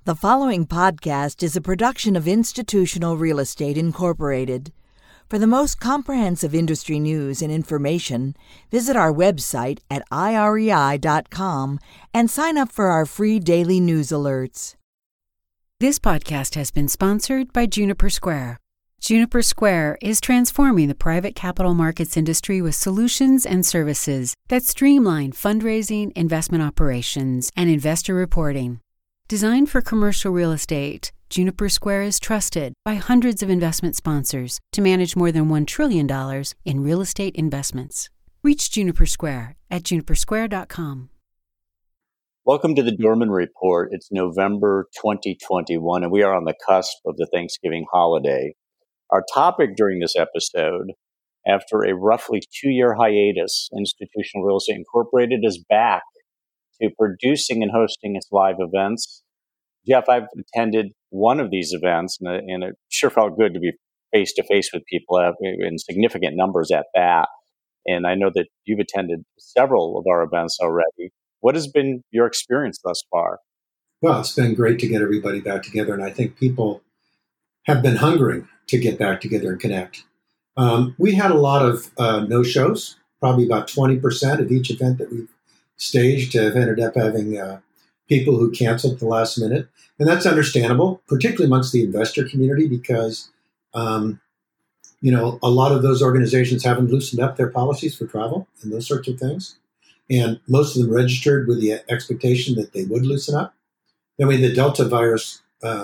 The following podcast is a production of Institutional Real Estate Incorporated. For the most comprehensive industry news and information, visit our website at irei.com and sign up for our free daily news alerts. This podcast has been sponsored by Juniper Square. Juniper Square is transforming the private capital markets industry with solutions and services that streamline fundraising, investment operations, and investor reporting. Designed for commercial real estate, Juniper Square is trusted by hundreds of investment sponsors to manage more than $1 trillion in real estate investments. Reach Juniper Square at junipersquare.com. Welcome to the Dorman Report. It's November 2021, and we are on the cusp of the Thanksgiving holiday. Our topic during this episode, after a roughly 2-year hiatus, Institutional Real Estate Incorporated is back to producing and hosting its live events. Jeff, I've attended one of these events, and it sure felt good to be face-to-face with people in significant numbers at that. And I know that you've attended several of our events already. What has been your experience thus far? Well, it's been great to get everybody back together, and I think people have been hungering to get back together and connect. We had a lot of no-shows, probably about 20% of each event that we've staged have ended up having people who canceled at the last minute. And that's understandable, particularly amongst the investor community, because, a lot of those organizations haven't loosened up their policies for travel and those sorts of things. And most of them registered with the expectation that they would loosen up. Then we had the Delta virus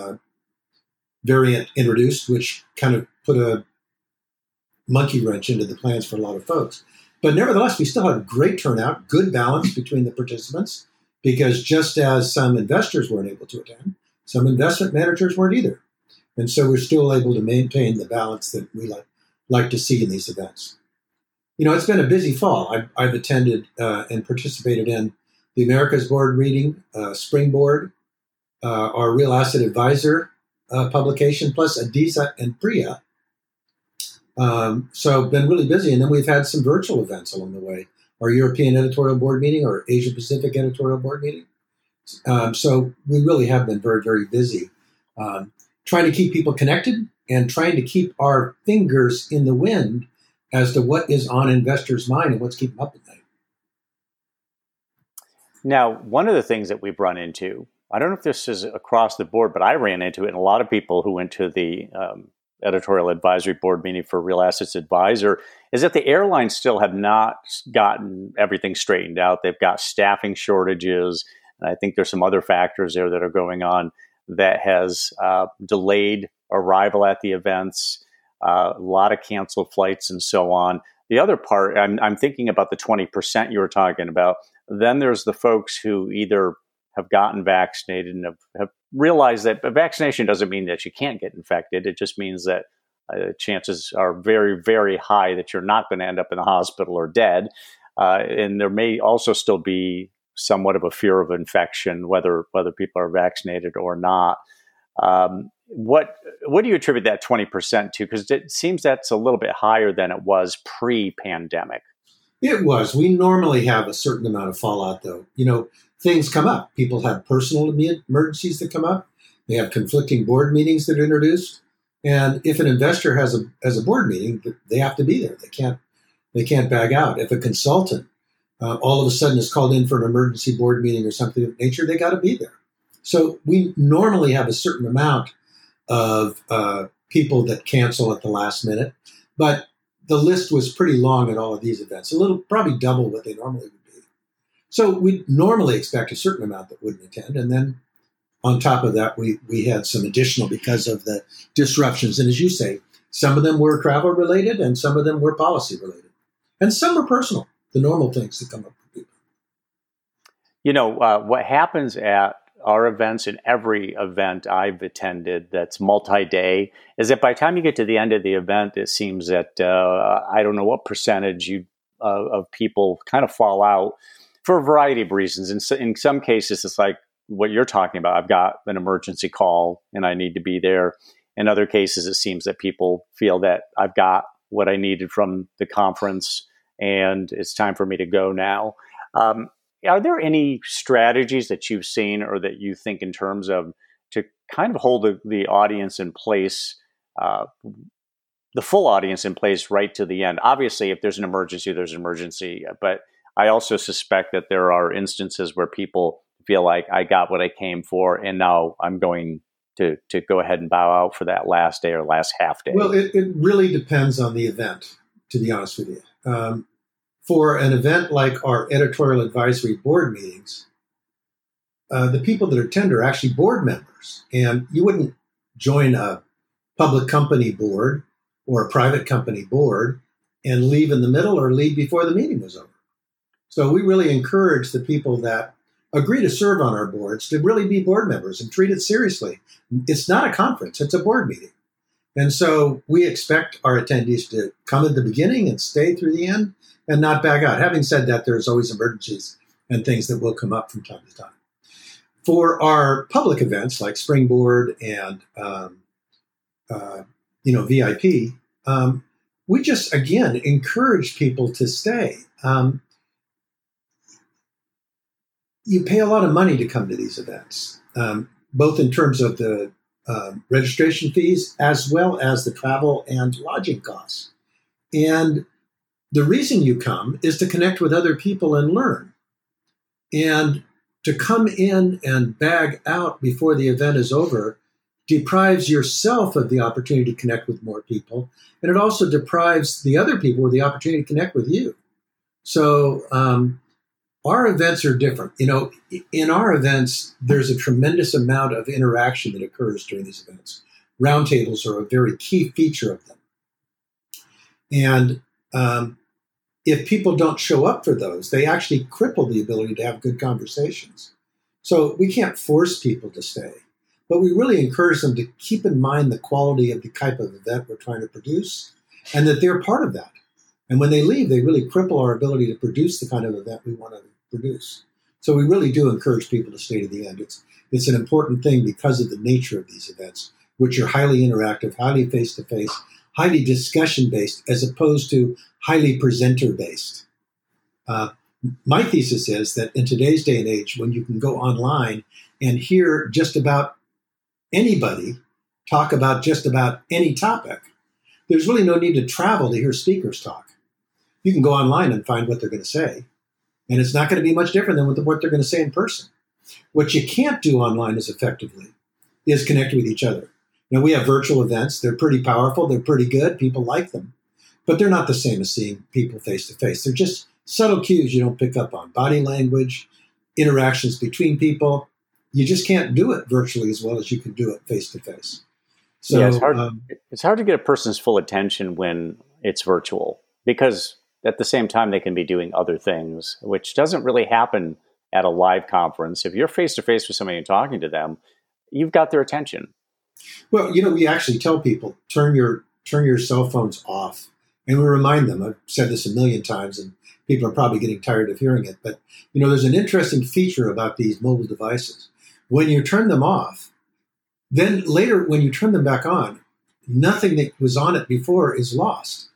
variant introduced, which kind of put a monkey wrench into the plans for a lot of folks. But nevertheless, we still had a great turnout, good balance between the participants, because just as some investors weren't able to attend, some investment managers weren't either. And so we're still able to maintain the balance that we like to see in these events. It's been a busy fall. I've attended and participated in the Americas Board meeting, Springboard, our Real Asset Advisor publication, plus ADISA and PRIA. So been really busy. And then we've had some virtual events along the way. Our European Editorial Board meeting, our Asia Pacific Editorial Board meeting. So we really have been very, very busy trying to keep people connected and trying to keep our fingers in the wind as to what is on investors' mind and what's keeping them up at night. Now, one of the things that we've run into, I don't know if this is across the board, but I ran into it, and a lot of people who went to the editorial advisory board meeting for Real Assets Advisor, is that the airlines still have not gotten everything straightened out. They've got staffing shortages, and I think there's some other factors there that are going on that has delayed arrival at the events, a lot of canceled flights and so on. The other part, I'm thinking about the 20% you were talking about. Then there's the folks who either have gotten vaccinated and have realized that vaccination doesn't mean that you can't get infected. It just means that chances are very, very high that you're not going to end up in the hospital or dead. And there may also still be somewhat of a fear of infection, whether people are vaccinated or not. What do you attribute that 20% to? Because it seems that's a little bit higher than it was pre-pandemic. It was. We normally have a certain amount of fallout, though. Things come up. People have personal emergencies that come up. They have conflicting board meetings that are introduced. And if an investor has a board meeting, they have to be there. They can't bag out. If a consultant all of a sudden is called in for an emergency board meeting or something of nature, they got to be there. So we normally have a certain amount of people that cancel at the last minute, but the list was pretty long at all of these events, probably double what they normally would be. So we normally expect a certain amount that wouldn't attend, and then on top of that, we had some additional because of the disruptions. And as you say, some of them were travel related, and some of them were policy related, and some were personal. The normal things that come up for people. What happens at our events and every event I've attended that's multi-day is that by the time you get to the end of the event, it seems that I don't know what percentage of people kind of fall out for a variety of reasons. In some cases, it's like what you're talking about. I've got an emergency call and I need to be there. In other cases, it seems that people feel that I've got what I needed from the conference and it's time for me to go now. Are there any strategies that you've seen or that you think in terms of to kind of hold the audience in place, the full audience in place right to the end. Obviously, if there's an emergency, there's an emergency. But I also suspect that there are instances where people feel like I got what I came for, and now I'm going to go ahead and bow out for that last day or last half day. Well, it really depends on the event, to be honest with you. For an event like our editorial advisory board meetings, the people that attend are actually board members. And you wouldn't join a public company board or a private company board and leave in the middle or leave before the meeting was over. So we really encourage the people that agree to serve on our boards to really be board members and treat it seriously. It's not a conference, it's a board meeting. And so we expect our attendees to come at the beginning and stay through the end and not back out. Having said that, there's always emergencies and things that will come up from time to time. For our public events like Springboard and VIP, we just, again, encourage people to stay. You pay a lot of money to come to these events, both in terms of the registration fees as well as the travel and lodging costs. And the reason you come is to connect with other people and learn. And to come in and bag out before the event is over deprives yourself of the opportunity to connect with more people. And it also deprives the other people of the opportunity to connect with you. So our events are different. In our events, there's a tremendous amount of interaction that occurs during these events. Roundtables are a very key feature of them. And if people don't show up for those, they actually cripple the ability to have good conversations. So we can't force people to stay, but we really encourage them to keep in mind the quality of the type of event we're trying to produce and that they're part of that. And when they leave, they really cripple our ability to produce the kind of event we want to produce. So we really do encourage people to stay to the end. It's an important thing because of the nature of these events, which are highly interactive, highly face-to-face, highly discussion-based, as opposed to highly presenter-based. My thesis is that in today's day and age, when you can go online and hear just about anybody talk about just about any topic, there's really no need to travel to hear speakers talk. You can go online and find what they're going to say, and it's not going to be much different than what they're going to say in person. What you can't do online as effectively is connect with each other. Now, we have virtual events. They're pretty powerful. They're pretty good. People like them. But they're not the same as seeing people face-to-face. They're just subtle cues you don't pick up on. Body language, interactions between people. You just can't do it virtually as well as you can do it face-to-face. So yeah, it's hard to get a person's full attention when it's virtual because at the same time they can be doing other things, which doesn't really happen at a live conference. If you're face-to-face with somebody and talking to them, you've got their attention. Well, we actually tell people, turn your cell phones off. And we remind them, I've said this a million times, and people are probably getting tired of hearing it, but there's an interesting feature about these mobile devices. When you turn them off, then later when you turn them back on, nothing that was on it before is lost.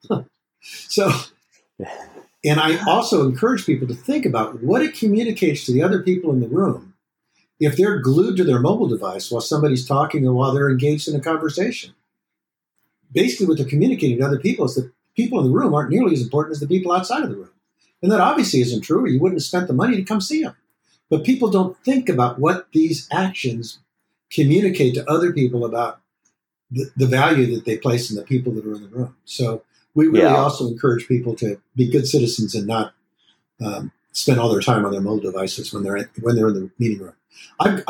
So, and I also encourage people to think about what it communicates to the other people in the room if they're glued to their mobile device while somebody's talking or while they're engaged in a conversation. Basically, what they're communicating to other people is that people in the room aren't nearly as important as the people outside of the room. And that obviously isn't true, or you wouldn't have spent the money to come see them. But people don't think about what these actions communicate to other people about the value that they place in the people that are in the room. So we really also encourage people to be good citizens and not spend all their time on their mobile devices when they're in the meeting room. And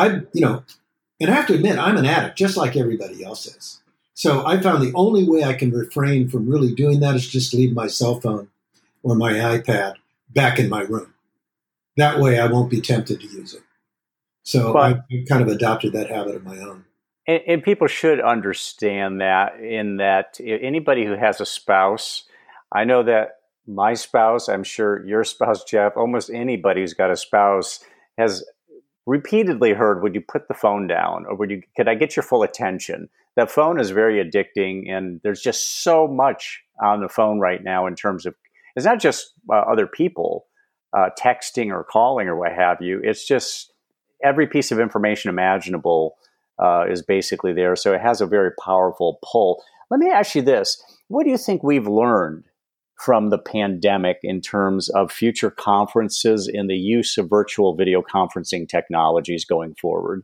I have to admit, I'm an addict, just like everybody else is. So I found the only way I can refrain from really doing that is just leave my cell phone or my iPad back in my room. That way I won't be tempted to use it. So I kind of adopted that habit of my own. And people should understand that in that anybody who has a spouse, I know that my spouse, I'm sure your spouse, Jeff, almost anybody who's got a spouse has repeatedly heard, would you put the phone down or could I get your full attention? That phone is very addicting and there's just so much on the phone right now in terms of, it's not just other people texting or calling or what have you. It's just every piece of information imaginable is basically there. So it has a very powerful pull. Let me ask you this. What do you think we've learned from the pandemic in terms of future conferences and the use of virtual video conferencing technologies going forward?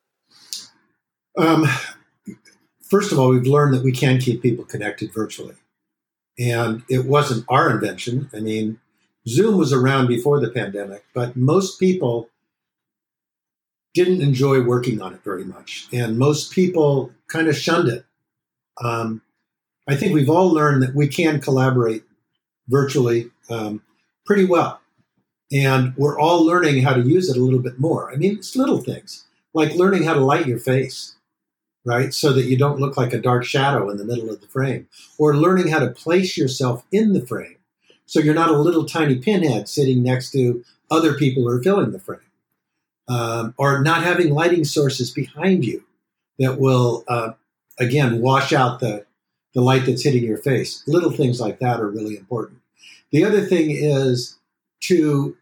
First of all, we've learned that we can keep people connected virtually. And it wasn't our invention. I mean, Zoom was around before the pandemic, but most people didn't enjoy working on it very much. And most people kind of shunned it. I think we've all learned that we can collaborate virtually pretty well. And we're all learning how to use it a little bit more. I mean, it's little things, like learning how to light your face, right? So that you don't look like a dark shadow in the middle of the frame. Or learning how to place yourself in the frame so you're not a little tiny pinhead sitting next to other people who are filling the frame. Or not having lighting sources behind you that will, again, wash out the light that's hitting your face. Little things like that are really important. The other thing is to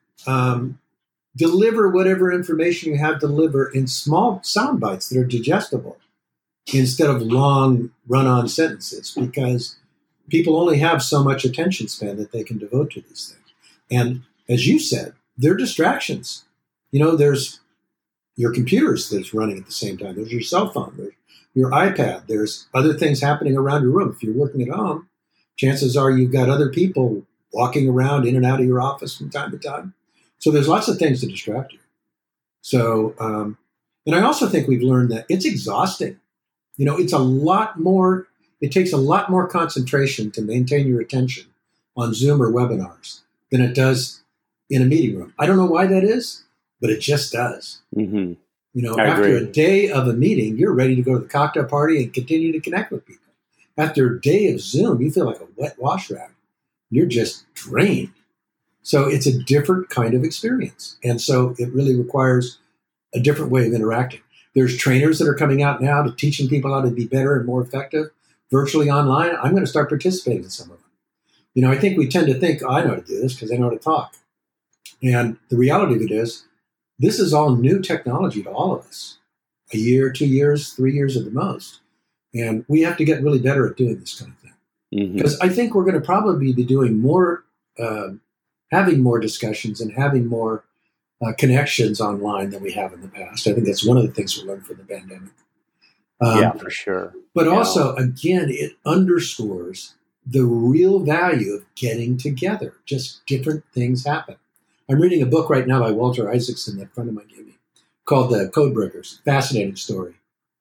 deliver whatever information you have to deliver in small sound bites that are digestible instead of long run-on sentences, because people only have so much attention span that they can devote to these things. And as you said, they're distractions. You know, there's your computers that's running at the same time. There's your cell phone. There's your iPad. There's other things happening around your room. If you're working at home, chances are you've got other people walking around in and out of your office from time to time. So there's lots of things to distract you. So, and I also think we've learned that it's exhausting. You know, it's a lot more, it takes a lot more concentration to maintain your attention on Zoom or webinars than it does in a meeting room. I don't know why that is, but it just does. Mm-hmm. You know, after a day of a meeting, you're ready to go to the cocktail party and continue to connect with people. After a day of Zoom, you feel like a wet wash rag. You're just drained. So it's a different kind of experience. And so it really requires a different way of interacting. There's trainers that are coming out now to teaching people how to be better and more effective virtually online. I'm going to start participating in some of them. You know, I think we tend to think, I know how to do this because I know how to talk. And the reality of it is, this is all new technology to all of us. A year, 2 years, 3 years at the most. And we have to get really better at doing this kind of thing. Because I think we're going to probably be doing more, having more discussions and having more connections online than we have in the past. I think that's one of the things we learned from the pandemic. Yeah, for sure. But also, again, it underscores the real value of getting together. Just different things happen. I'm reading a book right now by Walter Isaacson that a friend of mine gave me called The Code Breakers. Fascinating story.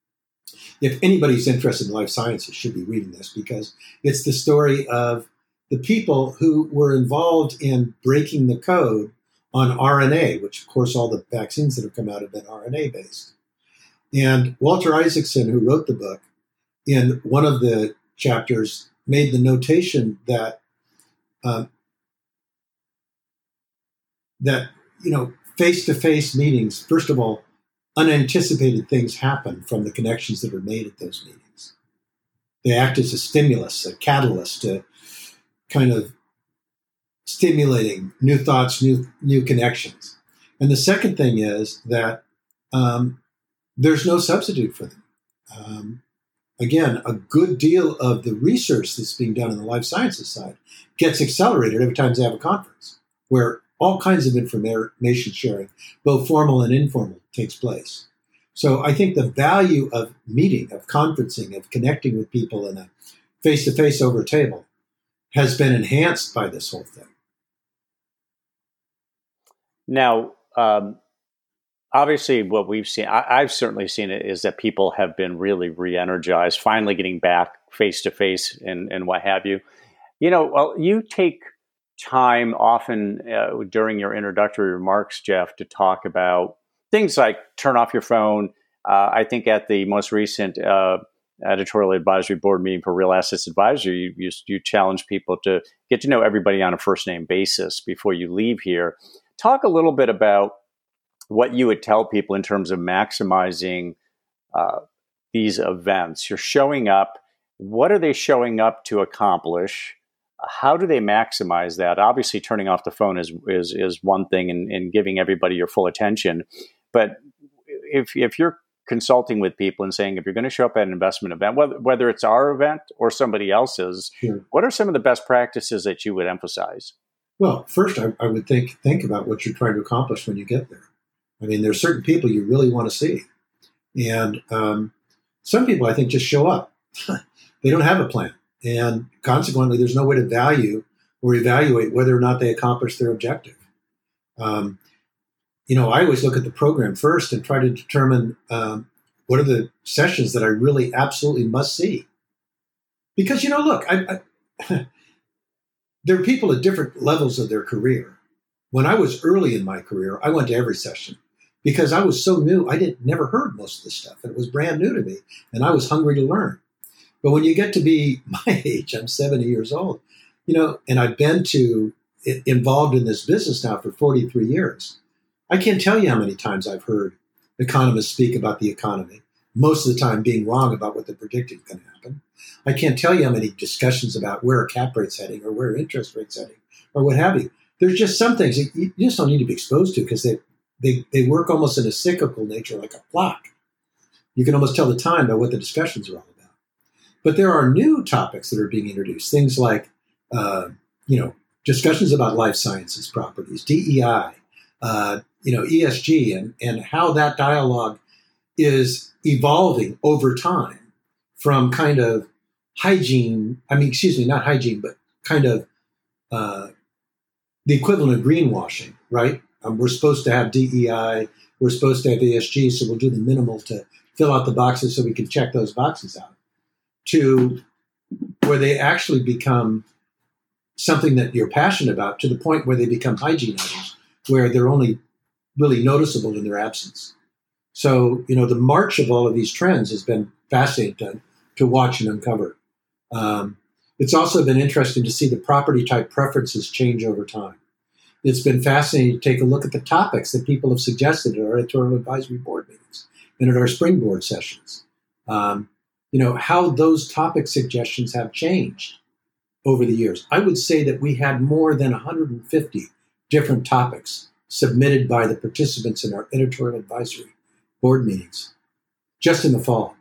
If anybody's interested in life sciences, should be reading this, because it's the story of the people who were involved in breaking the code on RNA, which, of course, all the vaccines that have come out have been RNA-based. And Walter Isaacson, who wrote the book, in one of the chapters made the notation that face-to-face meetings, first of all, unanticipated things happen from the connections that are made at those meetings. They act as a stimulus, a catalyst to kind of stimulating new thoughts, new connections. And the second thing is that there's no substitute for them. Again, a good deal of the research that's being done on the life sciences side gets accelerated every time they have a conference, where all kinds of information sharing, both formal and informal, takes place. So I think the value of meeting, of conferencing, of connecting with people in a face-to-face over a table has been enhanced by this whole thing. Now, obviously what we've seen, I've certainly seen it, is that people have been really re-energized, finally getting back face-to-face and what have you. You know, well, you take time often during your introductory remarks, Jeff, to talk about things like turn off your phone. I think at the most recent editorial advisory board meeting for Real Assets Advisory, you challenge people to get to know everybody on a first name basis before you leave here. Talk a little bit about what you would tell people in terms of maximizing these events. You're showing up. What are they showing up to accomplish? How do they maximize that? Obviously, turning off the phone is one thing, and giving everybody your full attention. But if you're consulting with people and saying, if you're going to show up at an investment event, whether it's our event or somebody else's, Sure. What are some of the best practices that you would emphasize? Well, first, I would think about what you're trying to accomplish when you get there. I mean, there's certain people you really want to see. And some people, I think, just show up. They don't have a plan. And consequently, there's no way to value or evaluate whether or not they accomplish their objective. I always look at the program first and try to determine what are the sessions that I really absolutely must see. Because, look, there are people at different levels of their career. When I was early in my career, I went to every session because I was so new. I never heard most of this stuff. It was brand new to me, and I was hungry to learn. But when you get to be my age, I'm 70 years old, and I've been involved in this business now for 43 years. I can't tell you how many times I've heard economists speak about the economy, most of the time being wrong about what they predicted is going to happen. I can't tell you how many discussions about where a cap rate's heading or where interest rate's heading or what have you. There's just some things that you just don't need to be exposed to because they work almost in a cyclical nature, like a clock. You can almost tell the time by what the discussions are all about. But there are new topics that are being introduced, things like, discussions about life sciences properties, DEI, ESG, and how that dialogue is evolving over time from kind of not hygiene, but kind of the equivalent of greenwashing, right? We're supposed to have DEI, we're supposed to have ESG, so we'll do the minimal to fill out the boxes so we can check those boxes out, to where they actually become something that you're passionate about, to the point where they become hygiene items, where they're only really noticeable in their absence. So, the march of all of these trends has been fascinating to watch and uncover. It's also been interesting to see the property type preferences change over time. It's been fascinating to take a look at the topics that people have suggested at our editorial advisory board meetings and at our springboard sessions. How those topic suggestions have changed over the years. I would say that we had more than 150 different topics submitted by the participants in our editorial advisory board meetings just in the fall.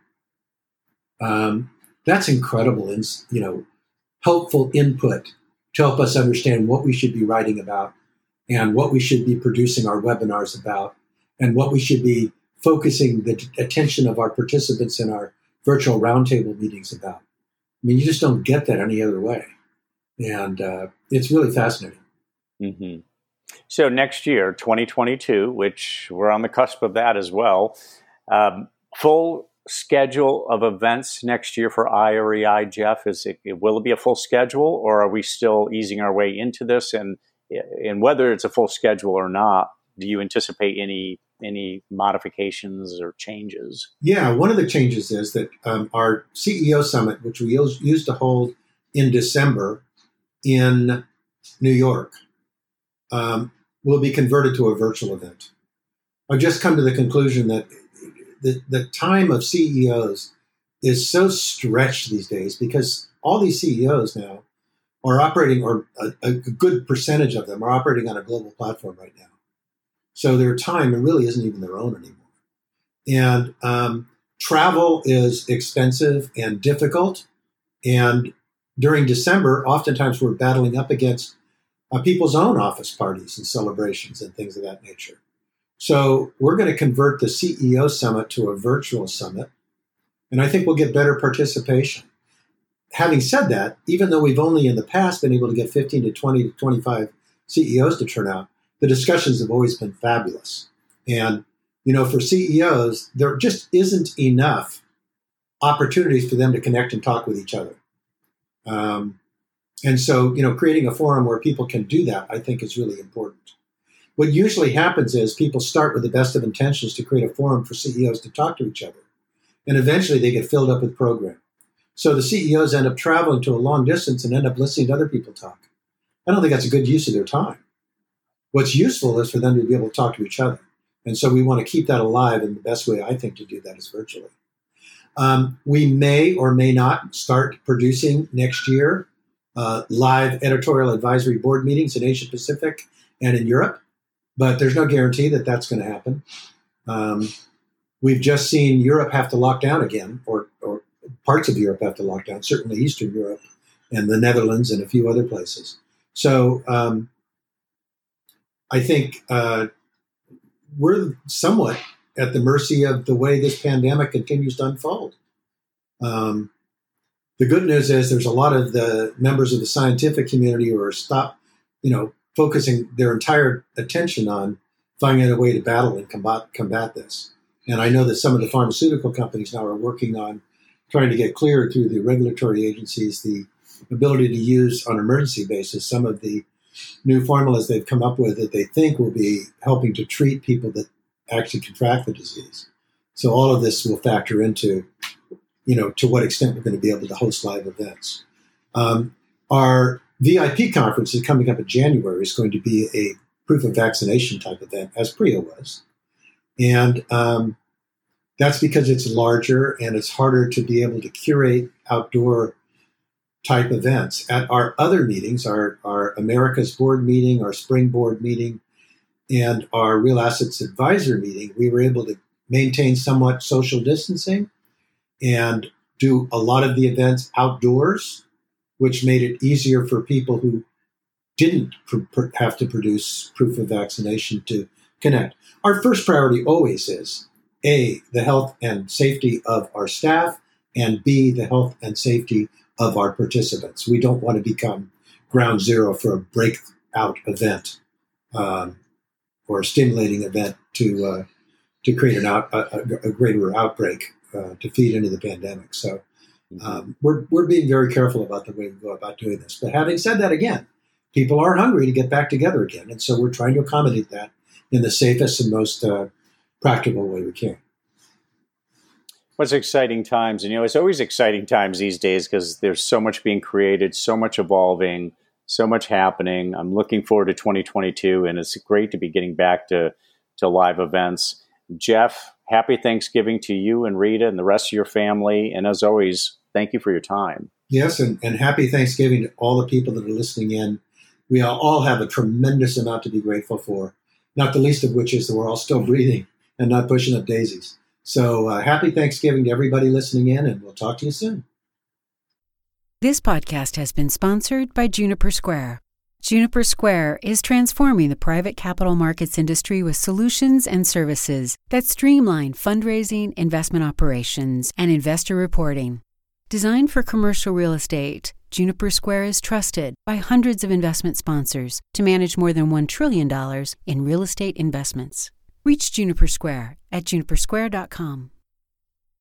That's incredible, helpful input to help us understand what we should be writing about and what we should be producing our webinars about and what we should be focusing the attention of our participants in our virtual roundtable meetings about. I mean, you just don't get that any other way. And it's really fascinating. Mm-hmm. So next year, 2022, which we're on the cusp of that as well, full schedule of events next year for IREI, Jeff? Will it be a full schedule, or are we still easing our way into this? And whether it's a full schedule or not, do you anticipate any modifications or changes? Yeah, one of the changes is that our CEO Summit, which we used to hold in December in New York, will be converted to a virtual event. I've just come to the conclusion that the time of CEOs is so stretched these days because all these CEOs now are operating, or a good percentage of them are operating on a global platform right now. So their time really isn't even their own anymore. And travel is expensive and difficult. And during December, oftentimes we're battling up against people's own office parties and celebrations and things of that nature. So we're going to convert the CEO Summit to a virtual summit, and I think we'll get better participation. Having said that, even though we've only in the past been able to get 15 to 20 to 25 CEOs to turn out, the discussions have always been fabulous. And, for CEOs, there just isn't enough opportunities for them to connect and talk with each other. And so, creating a forum where people can do that, I think, is really important. What usually happens is people start with the best of intentions to create a forum for CEOs to talk to each other. And eventually they get filled up with program. So the CEOs end up traveling to a long distance and end up listening to other people talk. I don't think that's a good use of their time. What's useful is for them to be able to talk to each other. And so we want to keep that alive, and the best way, I think, to do that is virtually. We may or may not start producing next year live editorial advisory board meetings in Asia Pacific and in Europe, but there's no guarantee that that's going to happen. We've just seen Europe have to lock down again, or parts of Europe have to lock down, certainly Eastern Europe and the Netherlands and a few other places. So I think we're somewhat at the mercy of the way this pandemic continues to unfold. The good news is there's a lot of the members of the scientific community who are focusing their entire attention on finding a way to battle and combat this. And I know that some of the pharmaceutical companies now are working on trying to get cleared through the regulatory agencies the ability to use on an emergency basis some of the new formulas they've come up with that they think will be helping to treat people that actually contract the disease. So all of this will factor into, to what extent we're going to be able to host live events. Our VIP conference is coming up in January. Is going to be a proof of vaccination type event, as PRIA was. And that's because it's larger and it's harder to be able to curate outdoor type events. At our other meetings, our America's board meeting, our spring board meeting, and our Real Assets Advisor meeting, we were able to maintain somewhat social distancing and do a lot of the events outdoors, which made it easier for people who didn't have to produce proof of vaccination to connect. Our first priority always is, A, the health and safety of our staff, and B, the health and safety of our participants. We don't want to become ground zero for a breakout event or a stimulating event to create a greater outbreak to feed into the pandemic. So we're being very careful about the way we go about doing this. But having said that, again, people are hungry to get back together again. And so we're trying to accommodate that in the safest and most practical way we can. What's exciting times? And, it's always exciting times these days because there's so much being created, so much evolving, so much happening. I'm looking forward to 2022, and it's great to be getting back to live events. Jeff, happy Thanksgiving to you and Rita and the rest of your family. And as always, thank you for your time. Yes, and happy Thanksgiving to all the people that are listening in. We all have a tremendous amount to be grateful for, not the least of which is that we're all still breathing and not pushing up daisies. So happy Thanksgiving to everybody listening in, and we'll talk to you soon. This podcast has been sponsored by Juniper Square. Juniper Square is transforming the private capital markets industry with solutions and services that streamline fundraising, investment operations, and investor reporting. Designed for commercial real estate, Juniper Square is trusted by hundreds of investment sponsors to manage more than $1 trillion in real estate investments. Reach Juniper Square at junipersquare.com.